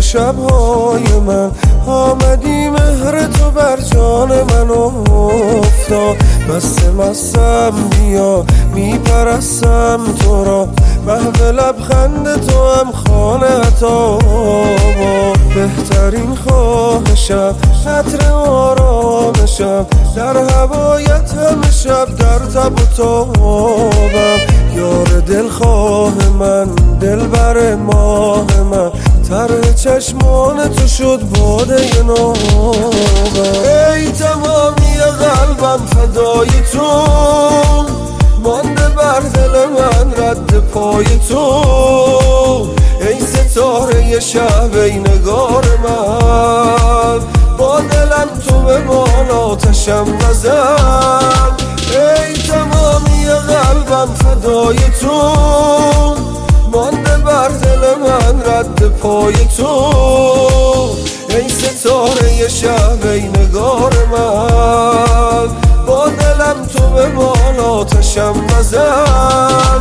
شبهای من آمدی، مهر تو بر جان من افتاد. مستم بیا میپرستم تو را، محو لبخند تو هم خانه تا بهترین خواهشم، عطر آرامشم، در هوایت همه شب در تب و تابم. یار دلخواه من، دلبر ماه من، طرح چشمان تو شد باده نابم. ای تمامی قلبم فدای تو، مانده بر دل من رد پای تو. ای ستاره شب، ای نگار من، با دلم تو به بال آتشم بزن. ای تمامی قلبم فدای تو، مانده بر دل من رد پای تو. ای ستاره شب، ای نگار من، با دلم تو به بال آتشم بزن.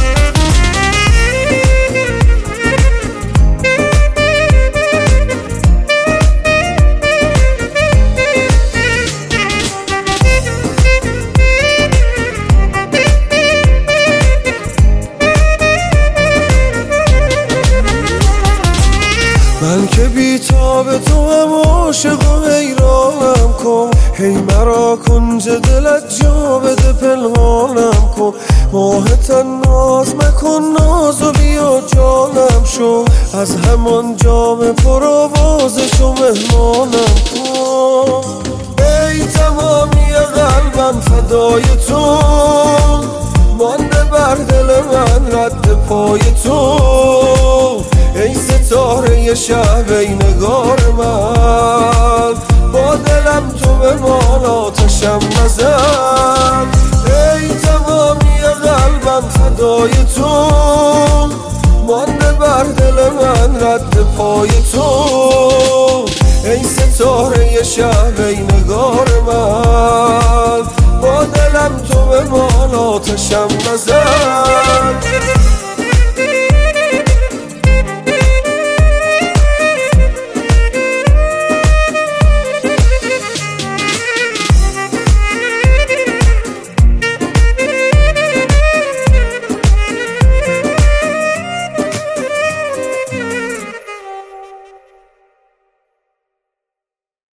من که بی‌تاب تو هم عاشق و حیرانم کن، هی مرا کنج دلت جا بده پنهانم کن. ماه تن ناز مکن ناز و بیا جانم شو، از همان جام پر آوازش و مهمانم کن. ای تمامی قلبم فدای تو، مانده بر دل من رد پای تو. ای ستاره شب، ای نگار من، با دلم تو به بال آتشم بزن. ای تمامی قلبم فدای تو، مانده بر دل من رد پای تو. ای ستاره شب، ای نگار من، با دلم تو به بال آتشم بزن.